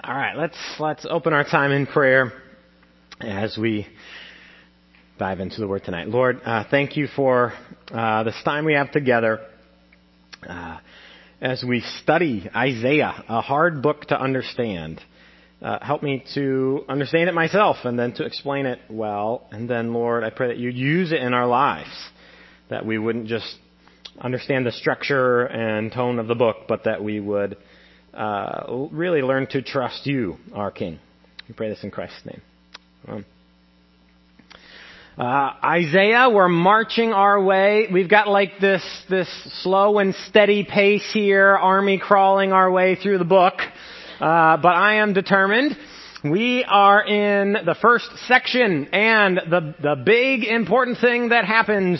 All right, let's open our time in prayer as we dive into the Word tonight. Lord, thank you for this time we have together as we study Isaiah, a hard book to understand. Help me to understand it myself and then to explain it well. And then, Lord, I pray that you'd use it in our lives, that we wouldn't just understand the structure and tone of the book, but that we would really learn to trust you, our King. We pray this in Christ's name. Isaiah, we're marching our way. We've got like this slow and steady pace here, army crawling our way through the book. But I am determined. We are in the first section, and the big important thing that happens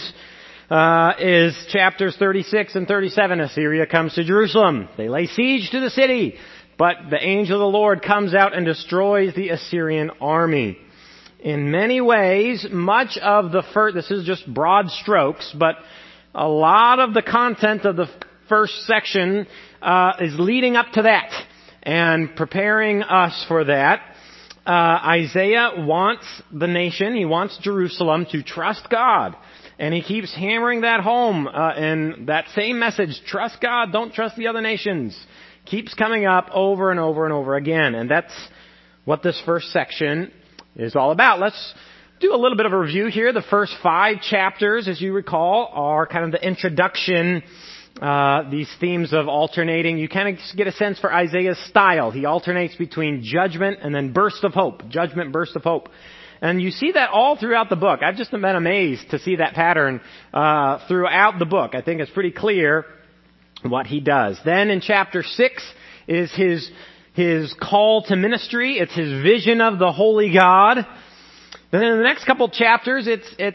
is chapters 36 and 37. Assyria comes to Jerusalem. They lay siege to the city, but the angel of the Lord comes out and destroys the Assyrian army. In many ways, much of the first, this is just broad strokes, but a lot of the content of the first section is leading up to that and preparing us for that. Isaiah wants the nation, he wants Jerusalem to trust God. And he keeps hammering that home in that same message. Trust God, don't trust the other nations. Keeps coming up over and over and over again. And that's what this first section is all about. Let's do a little bit of a review here. The first 5 chapters, as you recall, are kind of the introduction, these themes of alternating. You kind of get a sense for Isaiah's style. He alternates between judgment and then burst of hope. Judgment, burst of hope. And you see that all throughout the book. I've just been amazed to see that pattern throughout the book. I think it's pretty clear what he does. Then in chapter 6 is his call to ministry. It's his vision of the holy God. Then in the next couple chapters,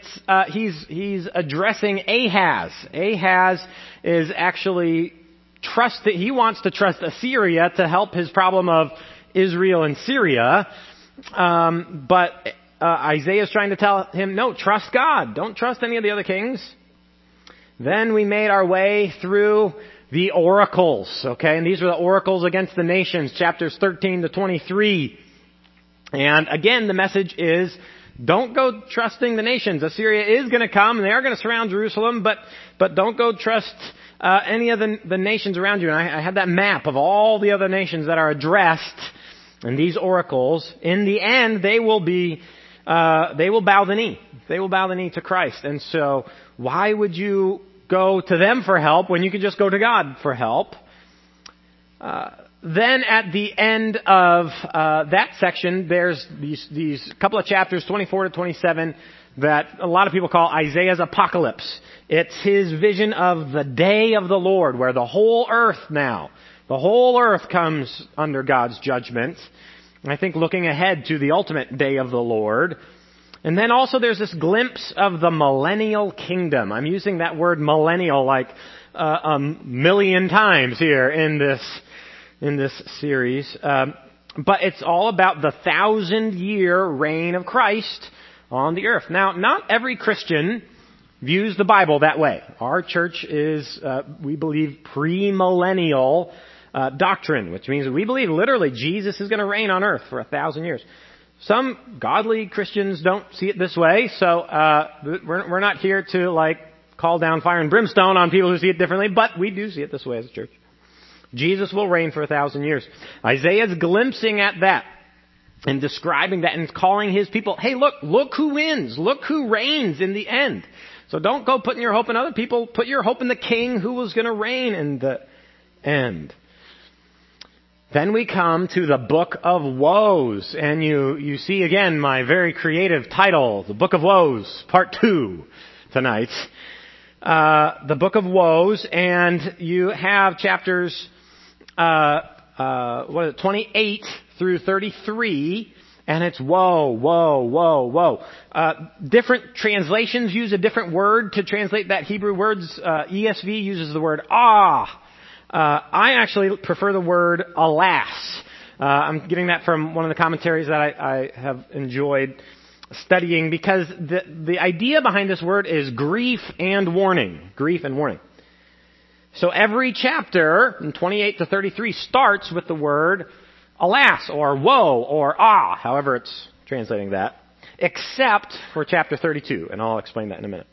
he's addressing Ahaz. Ahaz is actually he wants to trust Assyria to help his problem of Israel and Syria. But Isaiah is trying to tell him, no, trust God. Don't trust any of the other kings. Then we made our way through the oracles, okay? And these were the oracles against the nations, chapters 13 to 23. And again, the message is, don't go trusting the nations. Assyria is going to come, and they are going to surround Jerusalem, but don't go trust any of the nations around you. And I had that map of all the other nations that are addressed in these oracles. In the end, they will bow the knee. They will bow the knee to Christ. And so, why would you go to them for help when you could just go to God for help? Then at the end of that section, there's these couple of chapters, 24 to 27, that a lot of people call Isaiah's apocalypse. It's his vision of the day of the Lord, where the whole earth comes under God's judgment. I think looking ahead to the ultimate day of the Lord. And then also there's this glimpse of the millennial kingdom. I'm using that word millennial like a million times here in this series. But it's all about the 1,000-year reign of Christ on the earth. Now, not every Christian views the Bible that way. Our church is, we believe, premillennial doctrine, which means we believe literally Jesus is going to reign on earth for 1,000 years. Some godly Christians don't see it this way, so we're not here to call down fire and brimstone on people who see it differently, but we do see it this way as a church. Jesus will reign for 1,000 years. Isaiah's glimpsing at that and describing that and calling his people, hey, look who wins, look who reigns in the end. So don't go putting your hope in other people, put your hope in the King who was going to reign in the end. Then we come to the Book of Woes, and you see again my very creative title, the Book of Woes, Part 2 tonight. The Book of Woes, and you have chapters 28 through 33, and it's woe, woe, woe, woe. Different translations use a different word to translate that Hebrew words. ESV uses the word ah. I actually prefer the word alas. I'm getting that from one of the commentaries that I have enjoyed studying, because the idea behind this word is grief and warning. Grief and warning. So every chapter, from 28 to 33, starts with the word alas, or woe, or ah, however it's translating that, except for chapter 32, and I'll explain that in a minute.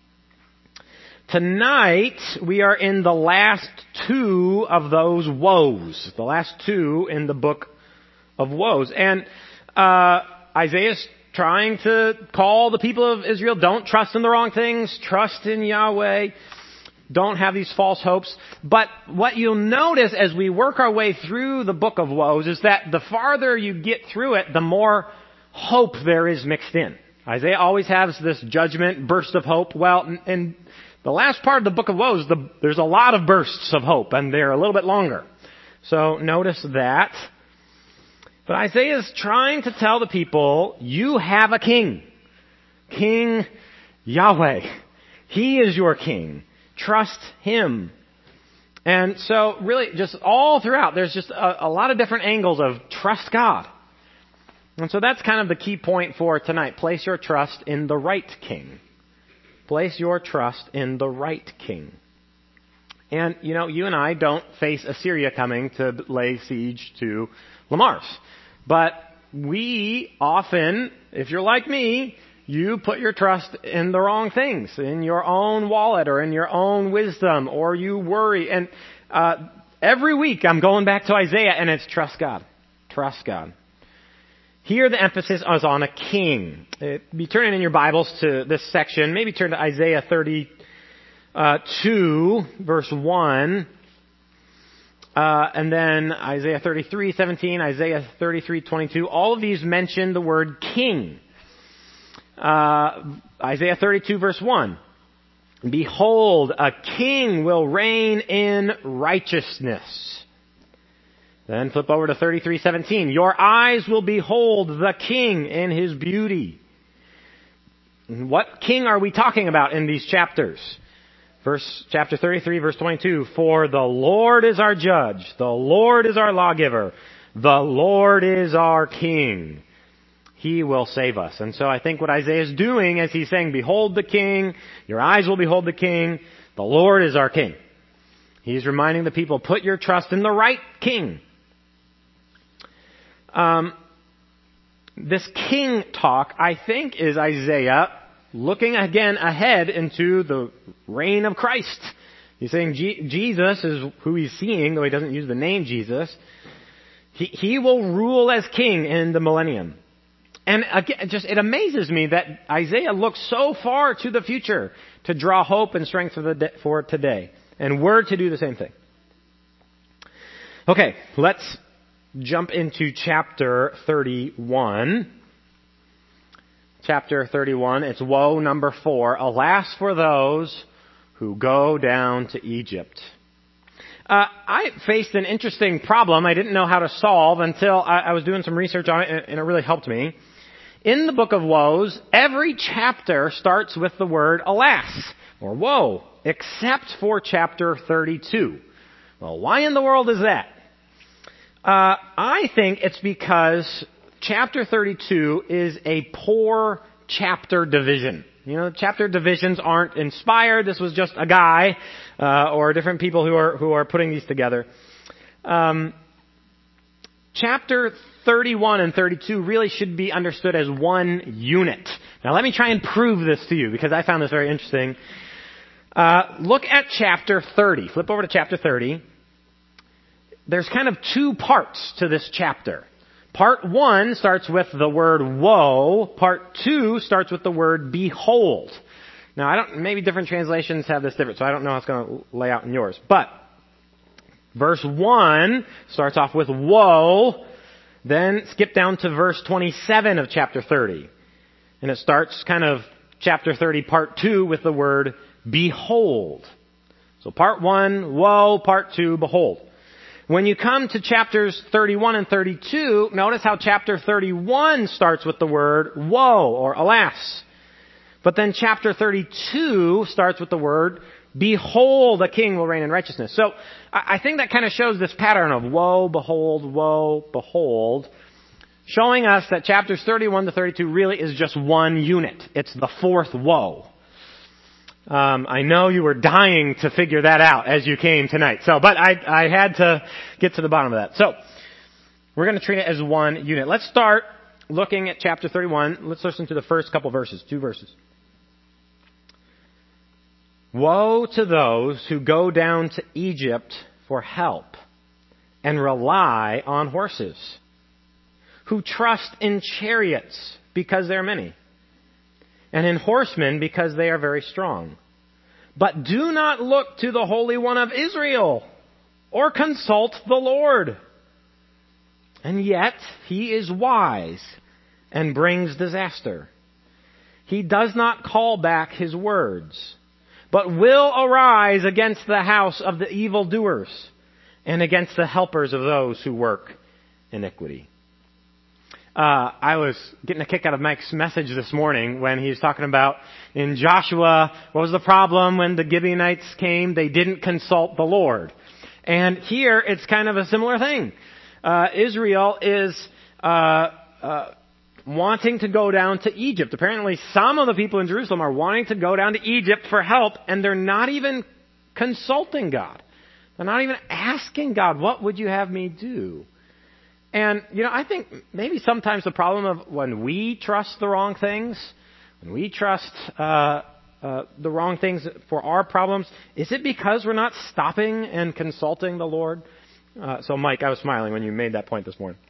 Tonight, we are in the last two of those woes, the last two in the book of woes. And Isaiah's trying to call the people of Israel, don't trust in the wrong things, trust in Yahweh, don't have these false hopes. But what you'll notice as we work our way through the book of woes is that the farther you get through it, the more hope there is mixed in. Isaiah always has this judgment, burst of hope. Well, in the last part of the book of woes, there's a lot of bursts of hope, and they're a little bit longer. So notice that. But Isaiah is trying to tell the people, you have a king. King Yahweh. He is your king. Trust Him. And so really just all throughout, there's just a lot of different angles of trust God. And so that's kind of the key point for tonight. Place your trust in the right king. Place your trust in the right king. And, you and I don't face Assyria coming to lay siege to Lamars. But we often, if you're like me, you put your trust in the wrong things, in your own wallet or in your own wisdom, or you worry. And every week I'm going back to Isaiah and it's trust God. Trust God. Here the emphasis is on a king. Be turning in your Bibles to this section. Maybe turn to Isaiah 32, verse 1. And then Isaiah 33:17, Isaiah 33:22. All of these mention the word king. Isaiah 32 verse 1. Behold, a king will reign in righteousness. Then flip over to 33:17. Your eyes will behold the king in his beauty. What king are we talking about in these chapters? Chapter 33, verse 22. For the Lord is our judge. The Lord is our lawgiver. The Lord is our king. He will save us. And so I think what Isaiah is doing as he's saying, behold the king. Your eyes will behold the king. The Lord is our king. He's reminding the people, put your trust in the right king. This king talk, I think, is Isaiah looking again ahead into the reign of Christ. He's saying Jesus is who he's seeing, though he doesn't use the name Jesus. He will rule as king in the millennium. And again, it amazes me that Isaiah looks so far to the future to draw hope and strength for today. And we're to do the same thing. Okay, let's jump into chapter 31. Chapter 31, it's woe number 4. Alas for those who go down to Egypt. I faced an interesting problem I didn't know how to solve until I was doing some research on it, and it really helped me. In the book of woes, every chapter starts with the word alas, or woe, except for chapter 32. Well, why in the world is that? I think it's because chapter 32 is a poor chapter division. Chapter divisions aren't inspired. This was just a guy, or different people who are putting these together. Chapter 31 and 32 really should be understood as one unit. Now let me try and prove this to you because I found this very interesting. Look at chapter 30. Flip over to chapter 30. There's kind of two parts to this chapter. Part 1 starts with the word woe. Part 2 starts with the word behold. Now, maybe different translations have this different, so I don't know how it's going to lay out in yours. But verse 1 starts off with woe, then skip down to verse 27 of chapter 30. And it starts kind of chapter 30, part 2 with the word behold. So part 1, woe, part 2, behold. When you come to chapters 31 and 32, notice how chapter 31 starts with the word woe or alas. But then chapter 32 starts with the word behold, a king will reign in righteousness. So I think that kind of shows this pattern of woe, behold, showing us that chapters 31 to 32 really is just one unit. It's the fourth woe. I know you were dying to figure that out as you came tonight. But I had to get to the bottom of that. So, We're going to treat it as one unit. Let's start looking at chapter 31. Let's listen to the first couple verses, 2 verses. Woe to those who go down to Egypt for help and rely on horses, who trust in chariots because they are many, and in horsemen because they are very strong. But do not look to the Holy One of Israel or consult the Lord. And yet he is wise and brings disaster. He does not call back his words, but will arise against the house of the evildoers and against the helpers of those who work iniquity. I was getting a kick out of Mike's message this morning when he was talking about in Joshua, what was the problem when the Gibeonites came? They didn't consult the Lord. And here it's kind of a similar thing. Israel is wanting to go down to Egypt. Apparently some of the people in Jerusalem are wanting to go down to Egypt for help, and they're not even consulting God. They're not even asking God, what would you have me do? And, I think maybe sometimes the problem of when we trust the wrong things, when we trust the wrong things for our problems, is it because we're not stopping and consulting the Lord? So, Mike, I was smiling when you made that point this morning.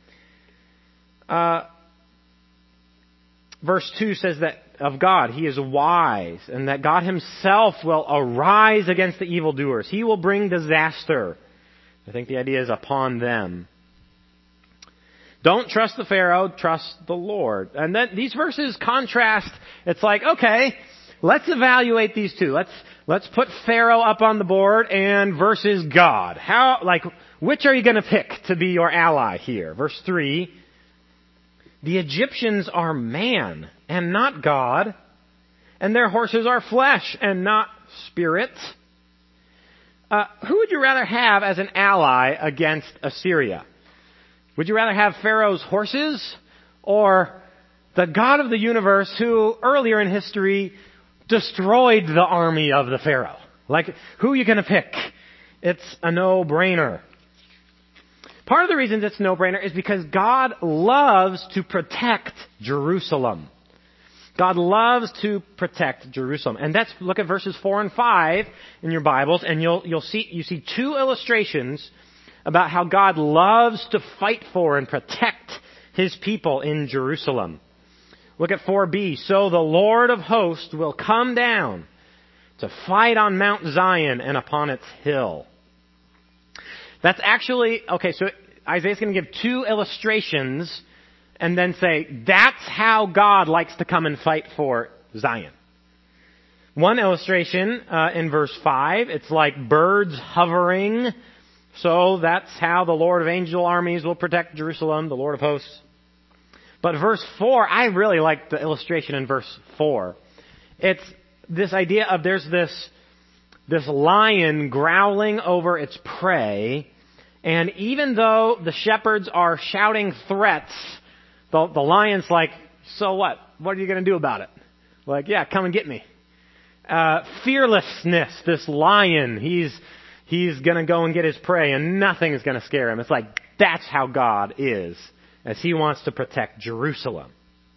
Verse 2 says that of God, He is wise, and that God Himself will arise against the evildoers. He will bring disaster. I think the idea is upon them. Don't trust the Pharaoh, trust the Lord. And then these verses contrast. It's like, okay, let's evaluate these two. Let's put Pharaoh up on the board and versus God. Which are you going to pick to be your ally here? Verse 3, the Egyptians are man and not God, and their horses are flesh and not spirit. Who would you rather have as an ally against Assyria? Would you rather have Pharaoh's horses or the God of the universe who earlier in history destroyed the army of the Pharaoh? Who are you going to pick? It's a no-brainer. Part of the reason it's a no-brainer is because God loves to protect Jerusalem. God loves to protect Jerusalem. And look at verses 4 and 5 in your Bibles, and you see 2 illustrations about how God loves to fight for and protect His people in Jerusalem. Look at 4b. So the Lord of hosts will come down to fight on Mount Zion and upon its hill. That's actually, okay, so Isaiah's going to give 2 illustrations and then say, that's how God likes to come and fight for Zion. One illustration in verse 5, it's like birds hovering. So that's how the Lord of angel armies will protect Jerusalem, the Lord of hosts. But verse 4, I really like the illustration in verse 4. It's this idea of there's this lion growling over its prey, and even though the shepherds are shouting threats, the lion's like, so what? What are you going to do about it? Yeah, come and get me. Fearlessness, this lion, He's going to go and get his prey, and nothing is going to scare him. It's that's how God is, as He wants to protect Jerusalem.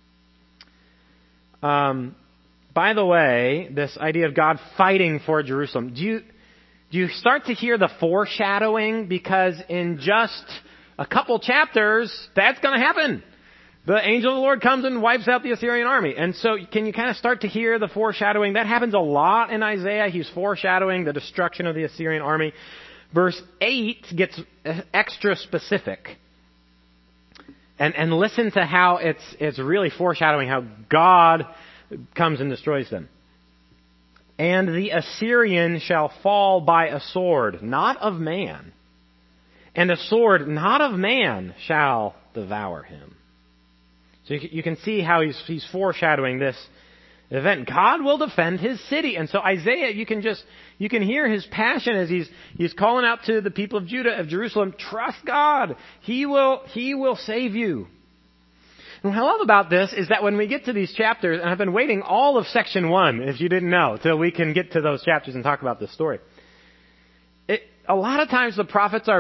By the way, this idea of God fighting for Jerusalem, do you start to hear the foreshadowing? Because in just a couple chapters, that's going to happen. The angel of the Lord comes and wipes out the Assyrian army. And so can you kind of start to hear the foreshadowing? That happens a lot in Isaiah. He's foreshadowing the destruction of the Assyrian army. Verse 8 gets extra specific. And listen to how it's really foreshadowing how God comes and destroys them. And the Assyrian shall fall by a sword, not of man. And a sword not of man shall devour him. So you can see how he's foreshadowing this event. God will defend His city. And so Isaiah, you can hear his passion as he's calling out to the people of Judah, of Jerusalem, trust God. He will save you. And what I love about this is that when we get to these chapters, and I've been waiting all of section 1, if you didn't know, till we can get to those chapters and talk about this story. A lot of times the prophets are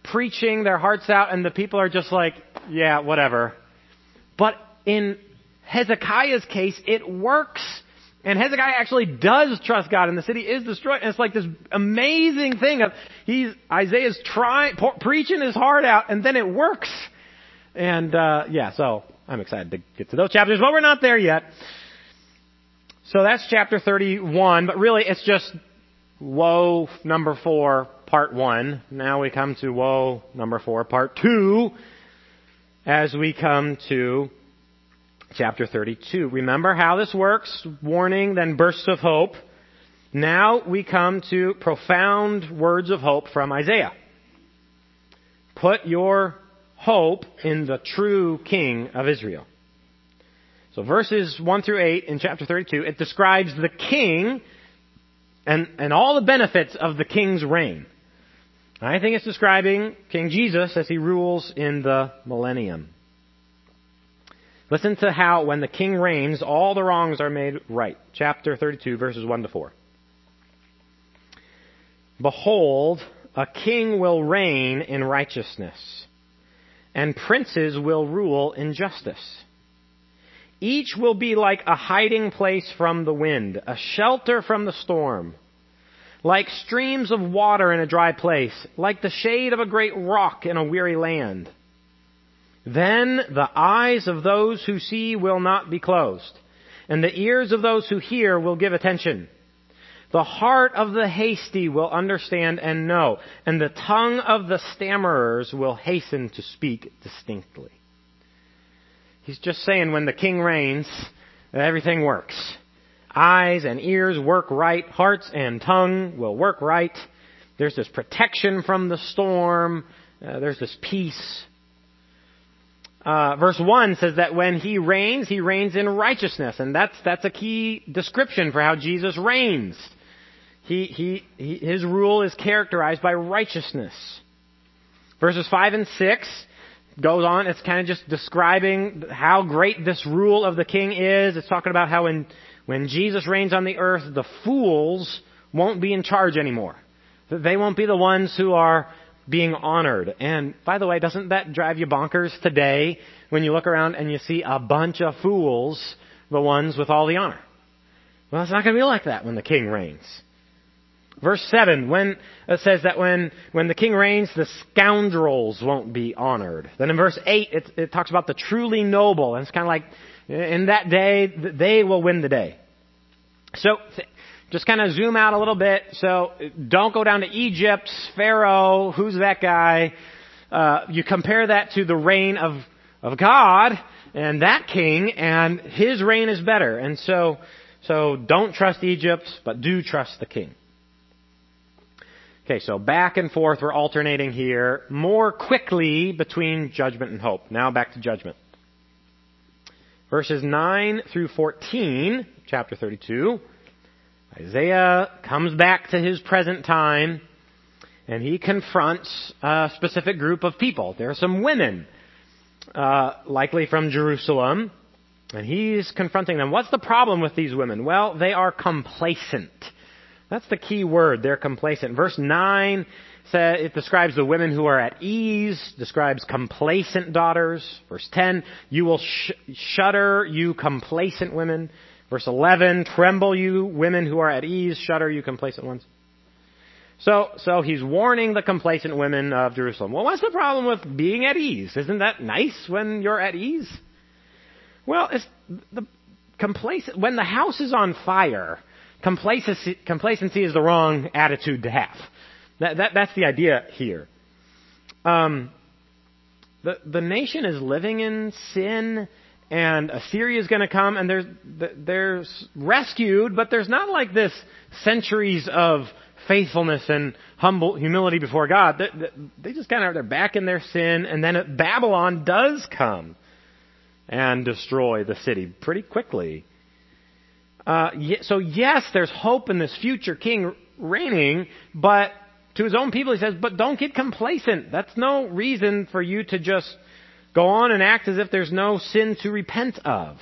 preaching their hearts out, and the people are just like, yeah, whatever. But in Hezekiah's case, it works. And Hezekiah actually does trust God, and the city is destroyed. And it's like this amazing thing of Isaiah's preaching his heart out, and then it works. And so I'm excited to get to those chapters, but we're not there yet. So that's chapter 31, but really it's just woe number 4, part 1. Now we come to woe number 4, part 2, as we come to chapter 32. Remember how this works? Warning, then bursts of hope. Now we come to profound words of hope from Isaiah. Put your hope in the true King of Israel. So verses 1 through 8 in chapter 32, it describes the king and all the benefits of the king's reign. I think it's describing King Jesus as he rules in the millennium. Listen to how when the king reigns, all the wrongs are made right. Chapter 32, verses 1 to 4. Behold, a king will reign in righteousness, and princes will rule in justice. Each will be like a hiding place from the wind, a shelter from the storm, like streams of water in a dry place, like the shade of a great rock in a weary land. Then the eyes of those who see will not be closed, and the ears of those who hear will give attention. The heart of the hasty will understand and know, and the tongue of the stammerers will hasten to speak distinctly. He's just saying when the king reigns, everything works. Eyes and ears work right. Hearts and tongue will work right. There's this protection from the storm. There's this peace. Verse 1 says that when he reigns in righteousness. And that's a key description for how Jesus reigns. His rule is characterized by righteousness. Verses 5 and 6 goes on. It's kind of just describing how great this rule of the king is. It's talking about how when Jesus reigns on the earth, the fools won't be in charge anymore. They won't be the ones who are being honored. And by the way, doesn't that drive you bonkers today when you look around and you see a bunch of fools, the ones with all the honor? Well, it's not going to be like that when the king reigns. Verse 7, when it says that when the king reigns, the scoundrels won't be honored. Then in verse 8, it talks about the truly noble. And it's kind of like, in that day, they will win the day. So, just kind of zoom out a little bit. So, don't go down to Egypt, Pharaoh, who's that guy? You compare that to the reign of God and that king, and his reign is better. And so don't trust Egypt, but do trust the king. Okay, so back and forth, we're alternating here more quickly between judgment and hope. Now back to judgment. Verses 9 through 14, chapter 32, Isaiah comes back to his present time, and he confronts a specific group of people. There are some women, likely from Jerusalem, and he's confronting them. What's the problem with these women? Well, they are complacent. That's the key word. They're complacent. Verse 9 says it describes the women who are at ease, describes complacent daughters. Verse 10, you will shudder, you complacent women. Verse 11, tremble you women who are at ease, shudder you complacent ones. So he's warning the complacent women of Jerusalem. Well, what's the problem with being at ease? Isn't that nice when you're at ease? Well, it's the complacent, when the house is on fire, complacency is the wrong attitude to have. That's the idea here. The nation is living in sin, and Assyria is going to come, and they're rescued, but there's not like this centuries of faithfulness and humility before God. They just kind of they're back in their sin, and then Babylon does come and destroy the city pretty quickly. So yes, there's hope in this future king reigning, but to his own people he says, but don't get complacent. That's no reason for you to just go on and act as if there's no sin to repent of.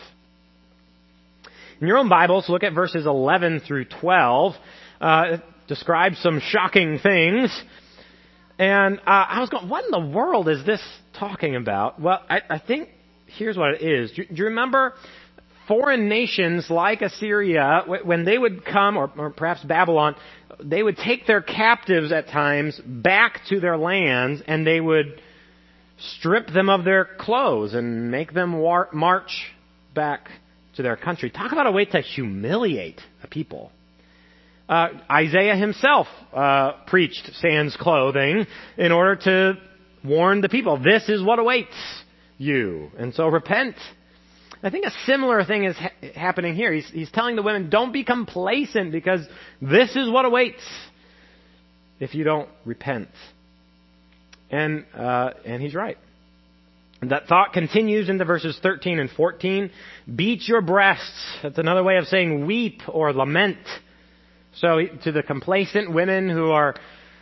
In your own Bibles, look at verses 11 through 12. It describes some shocking things. And I was going, what in the world is this talking about? Well, I think here's what it is. Do you remember foreign nations like Assyria, when they would come, or perhaps Babylon, they would take their captives at times back to their lands, and they would strip them of their clothes and make them march back to their country. Talk about a way to humiliate a people. Isaiah himself preached sans clothing in order to warn the people, this is what awaits you, and so repent. I think a similar thing is happening here. He's telling the women, don't be complacent, because this is what awaits if you don't repent. And he's right. That thought continues into verses 13 and 14. Beat your breasts. That's another way of saying weep or lament. So to the complacent women who are,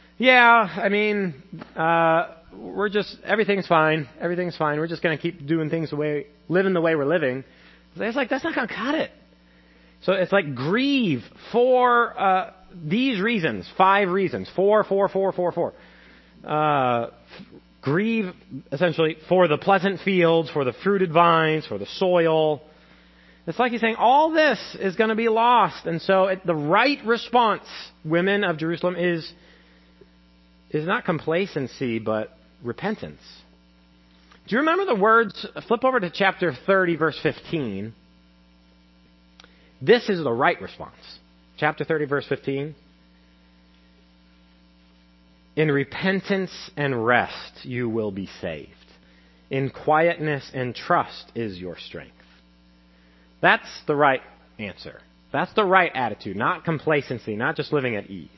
everything's fine. Everything's fine. We're just going to keep doing things living the way we're living. It's like, that's not going to cut it. So it's like grieve for these reasons. 5 reasons. 4. Grieve, essentially, for the pleasant fields, for the fruited vines, for the soil. It's like he's saying, all this is going to be lost. And so the right response, women of Jerusalem, is not complacency, but repentance. Do you remember the words? Flip over to chapter 30, verse 15. This is the right response. Chapter 30, verse 15. In repentance and rest you will be saved. In quietness and trust is your strength. That's the right answer. That's the right attitude, not complacency, not just living at ease.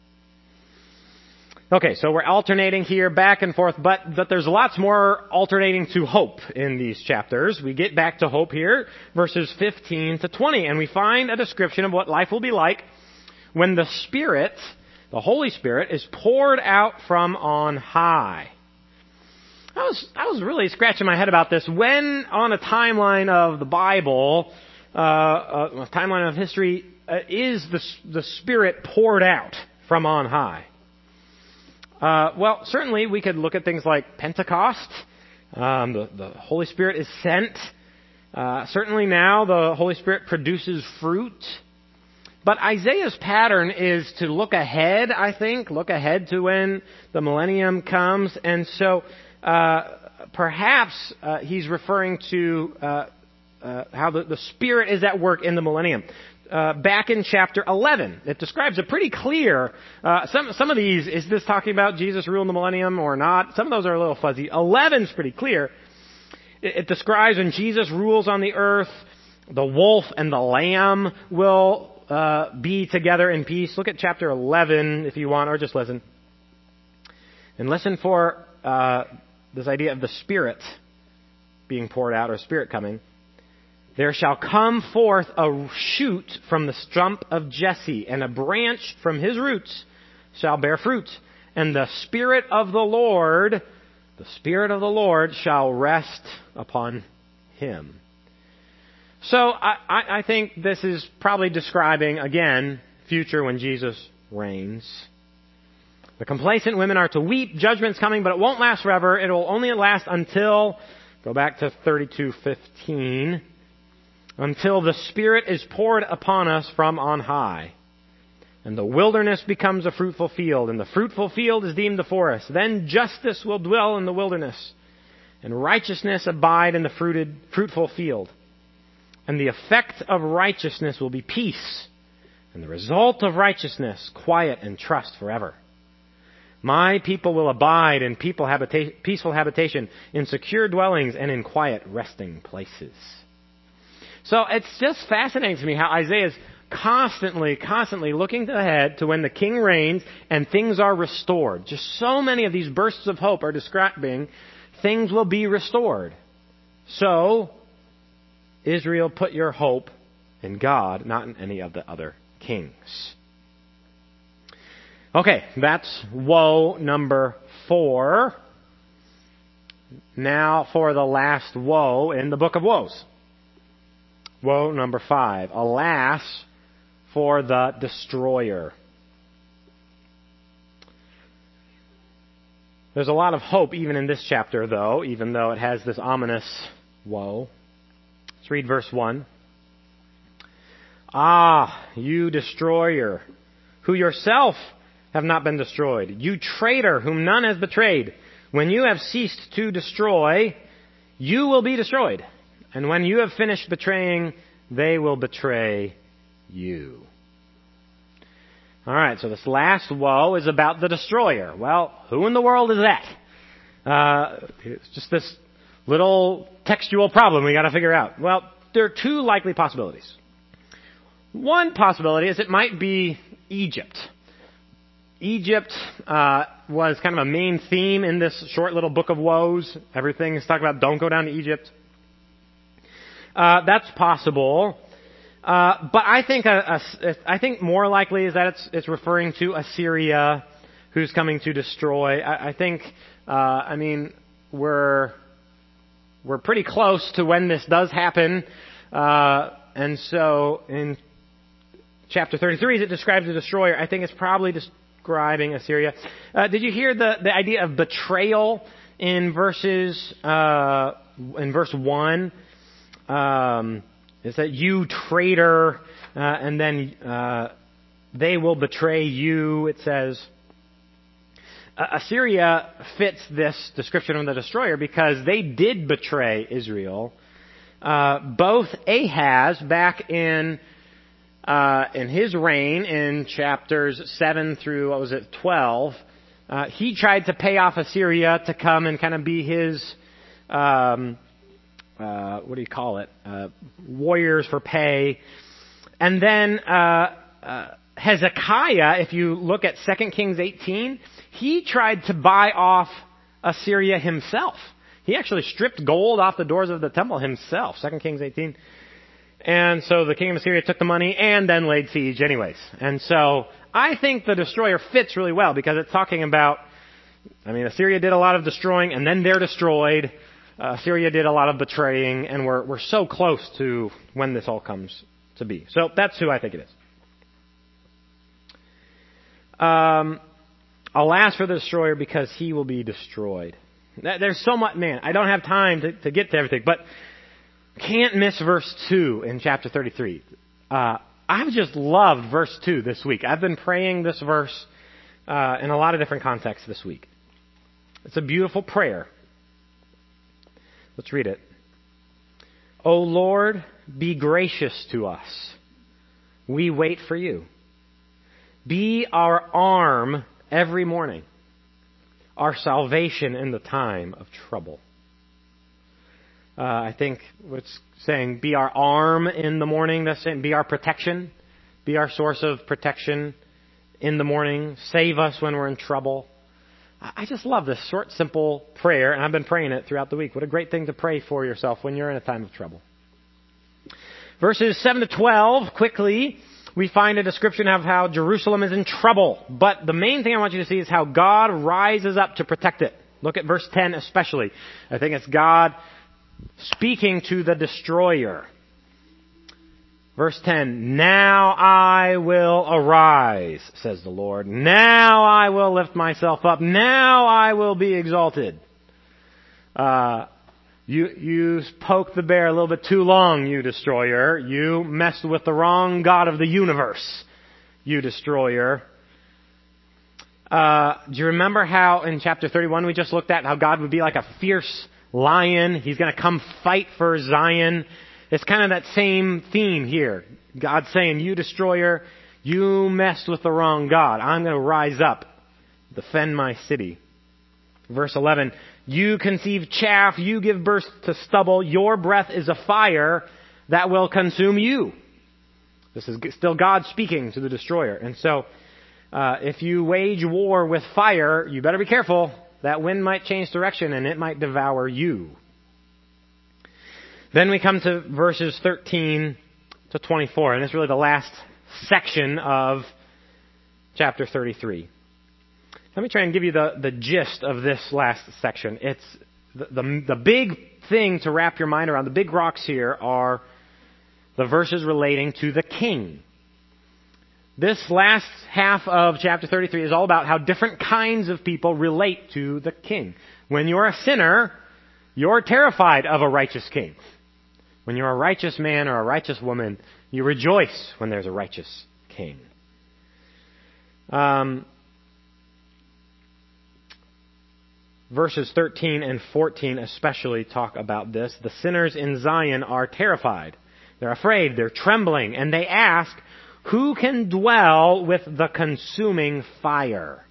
Okay, so we're alternating here back and forth, but there's lots more alternating to hope in these chapters. We get back to hope here, verses 15 to 20, and we find a description of what life will be like when the Spirit, the Holy Spirit, is poured out from on high. I was really scratching my head about this. When on a timeline of the Bible, a timeline of history, is the Spirit poured out from on high? Well, certainly we could look at things like Pentecost. The Holy Spirit is sent. Certainly now the Holy Spirit produces fruit. But Isaiah's pattern is to look ahead, I think, look ahead to when the millennium comes. And so perhaps he's referring to how the Spirit is at work in the millennium. Back in chapter 11, it describes a pretty clear, some of these, is this talking about Jesus ruling the millennium or not? Some of those are a little fuzzy. 11's pretty clear. It describes when Jesus rules on the earth, the wolf and the lamb will be together in peace. Look at chapter 11 if you want, or just listen. And listen for this idea of the Spirit being poured out, or Spirit coming. There shall come forth a shoot from the stump of Jesse, and a branch from his roots shall bear fruit. And the Spirit of the Lord shall rest upon him. So I think this is probably describing, again, future when Jesus reigns. The complacent women are to weep. Judgment's coming, but it won't last forever. It will only last until, go back to 32:15, until the Spirit is poured upon us from on high. And the wilderness becomes a fruitful field, and the fruitful field is deemed the forest. Then justice will dwell in the wilderness, and righteousness abide in the fruitful field. And the effect of righteousness will be peace, and the result of righteousness, quiet and trust forever. My people will abide in peaceful habitation, in secure dwellings, and in quiet resting places. So it's just fascinating to me how Isaiah is constantly looking ahead to when the king reigns and things are restored. Just so many of these bursts of hope are describing things will be restored. So, Israel, put your hope in God, not in any of the other kings. Okay, that's woe number 4. Now for the last woe in the book of woes. Woe number 5. Alas for the destroyer. There's a lot of hope even in this chapter, though, even though it has this ominous woe. Let's read verse 1. Ah, you destroyer, who yourself have not been destroyed. You traitor, whom none has betrayed. When you have ceased to destroy, you will be destroyed. And when you have finished betraying, they will betray you. All right, so this last woe is about the destroyer. Well, who in the world is that? It's just this little textual problem we got to figure out. Well, there are two likely possibilities. One possibility is it might be Egypt. Egypt was kind of a main theme in this short little book of woes. Everything is talking about don't go down to Egypt. That's possible. But I think more likely is that it's referring to Assyria, who's coming to destroy. I think we're pretty close to when this does happen, and so in chapter 33, as it describes the destroyer, I think it's probably describing Assyria. Did you hear the idea of betrayal in verse 1? Is that you traitor, and then they will betray you, it says. Assyria fits this description of the destroyer because they did betray Israel. Both Ahaz, back in his reign in chapters 7 through, 12, he tried to pay off Assyria to come and kind of be his warriors for pay. And then Hezekiah, if you look at 2 Kings 18, he tried to buy off Assyria himself. He actually stripped gold off the doors of the temple himself, 2 Kings 18. And so the king of Assyria took the money and then laid siege anyways. And so I think the destroyer fits really well because it's talking about, Assyria did a lot of destroying and then they're destroyed. Assyria did a lot of betraying, and we're so close to when this all comes to be. So that's who I think it is. Alas for the destroyer, because he will be destroyed. There's so much, I don't have time to get to everything, but can't miss verse 2 in chapter 33. I've just loved verse 2 this week. I've been praying this verse in a lot of different contexts this week. It's a beautiful prayer. Let's read it. O Lord, be gracious to us. We wait for you. Be our arm every morning, our salvation in the time of trouble. I think what's saying, be our arm in the morning, that's saying be our protection, be our source of protection in the morning, save us when we're in trouble. I just love this short, simple prayer, and I've been praying it throughout the week. What a great thing to pray for yourself when you're in a time of trouble. Verses 7 to 12, quickly, we find a description of how Jerusalem is in trouble. But the main thing I want you to see is how God rises up to protect it. Look at verse 10 especially. I think it's God speaking to the destroyer. Verse 10, now I will arise, says the Lord. Now I will lift myself up. Now I will be exalted. You poked the bear a little bit too long, you destroyer. You messed with the wrong God of the universe, you destroyer. Do you remember how in chapter 31 we just looked at how God would be like a fierce lion? He's going to come fight for Zion. It's kind of that same theme here. God's saying, you destroyer, you messed with the wrong God. I'm going to rise up, defend my city. Verse 11, you conceive chaff, you give birth to stubble, your breath is a fire that will consume you. This is still God speaking to the destroyer. And so, if you wage war with fire, you better be careful. That wind might change direction and it might devour you. Then we come to verses 13 to 24, and it's really the last section of chapter 33. Let me try and give you the gist of this last section. It's the big thing to wrap your mind around. The big rocks here are the verses relating to the king. This last half of chapter 33 is all about how different kinds of people relate to the king. When you're a sinner, you're terrified of a righteous king. When you're a righteous man or a righteous woman, you rejoice when there's a righteous king. Verses 13 and 14 especially talk about this. The sinners in Zion are terrified. They're afraid, they're trembling, and they ask, who can dwell with the consuming fire?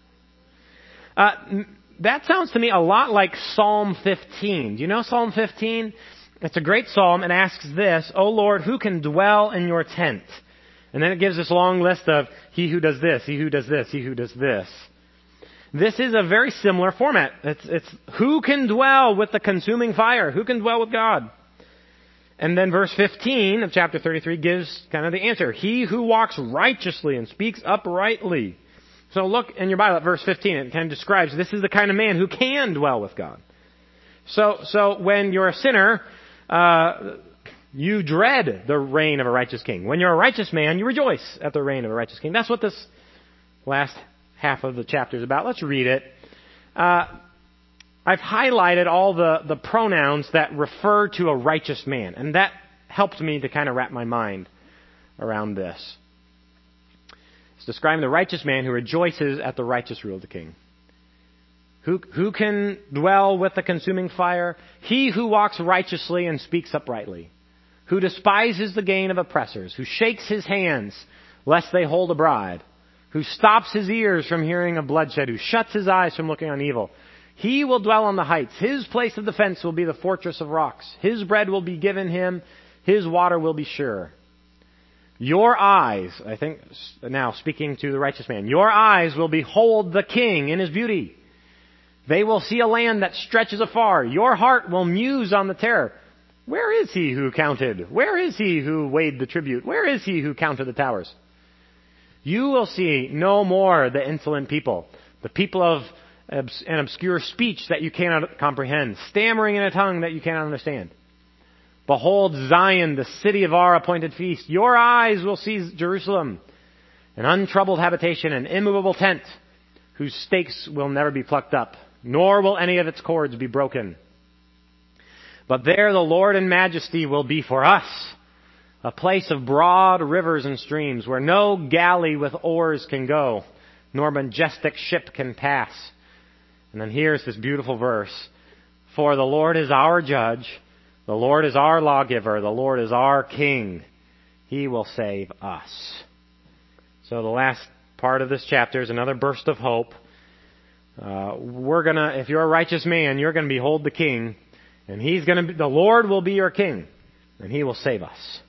That sounds to me a lot like Psalm 15. Do you know Psalm 15? It's a great psalm. It asks this, O Lord, who can dwell in your tent? And then it gives this long list of he who does this, he who does this, he who does this. This is a very similar format. It's who can dwell with the consuming fire? Who can dwell with God? And then verse 15 of chapter 33 gives kind of the answer. He who walks righteously and speaks uprightly. So look in your Bible at verse 15. It kind of describes this is the kind of man who can dwell with God. So when you're a sinner, you dread the reign of a righteous king. When you're a righteous man, you rejoice at the reign of a righteous king. That's what this last half of the chapter is about. Let's read it. I've highlighted all the pronouns that refer to a righteous man, and that helped me to kind of wrap my mind around this. It's describing the righteous man who rejoices at the righteous rule of the king. Who can dwell with the consuming fire? He who walks righteously and speaks uprightly, who despises the gain of oppressors, who shakes his hands lest they hold a bribe, who stops his ears from hearing of bloodshed, who shuts his eyes from looking on evil. He will dwell on the heights. His place of defense will be the fortress of rocks. His bread will be given him. His water will be sure. Your eyes, I think now speaking to the righteous man, your eyes will behold the king in his beauty. They will see a land that stretches afar. Your heart will muse on the terror. Where is he who counted? Where is he who weighed the tribute? Where is he who counted the towers? You will see no more the insolent people, the people of an obscure speech that you cannot comprehend, stammering in a tongue that you cannot understand. Behold Zion, the city of our appointed feast. Your eyes will see Jerusalem, an untroubled habitation, an immovable tent, whose stakes will never be plucked up, nor will any of its cords be broken. But there the Lord in majesty will be for us, a place of broad rivers and streams, where no galley with oars can go, nor majestic ship can pass. And then here's this beautiful verse. For the Lord is our judge, the Lord is our lawgiver, the Lord is our king. He will save us. So the last part of this chapter is another burst of hope. If you're a righteous man, you're gonna behold the king, and the Lord will be your king, and he will save us.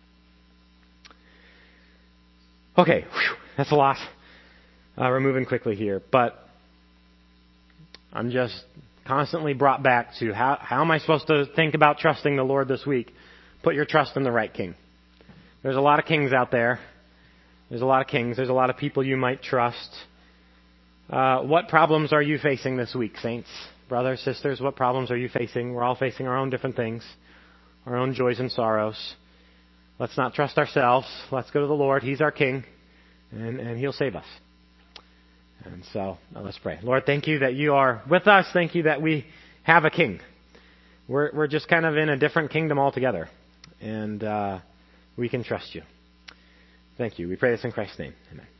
Okay, that's a lot. We're moving quickly here, but I'm just constantly brought back to how am I supposed to think about trusting the Lord this week? Put your trust in the right king. There's a lot of kings out there. There's a lot of kings. There's a lot of people you might trust. What problems are you facing this week, saints? Brothers, sisters, what problems are you facing? We're all facing our own different things, our own joys and sorrows. Let's not trust ourselves. Let's go to the Lord. He's our king, and he'll save us. And so, let's pray. Lord, thank you that you are with us. Thank you that we have a king. We're just kind of in a different kingdom altogether. And we can trust you. Thank you. We pray this in Christ's name. Amen.